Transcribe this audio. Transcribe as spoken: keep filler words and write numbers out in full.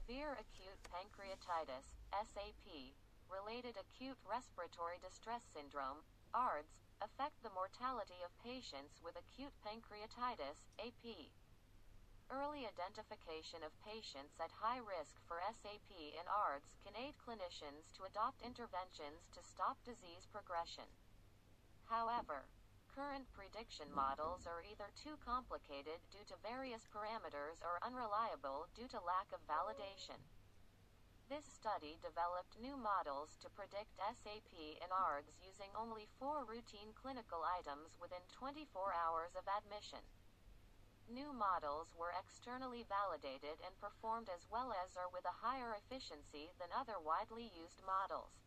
Severe acute pancreatitis, S A P, related acute respiratory distress syndrome, ARDS, affect the mortality of patients with acute pancreatitis, A P. Early identification of patients at high risk for S A P and ARDS can aid clinicians to adopt interventions to stop disease progression. However, current prediction models are either too complicated due to various parameters or unreliable due to lack of validation. This study developed new models to predict S A P and ARDS using only four routine clinical items within twenty-four hours of admission. New models were externally validated and performed as well as or with a higher efficiency than other widely used models.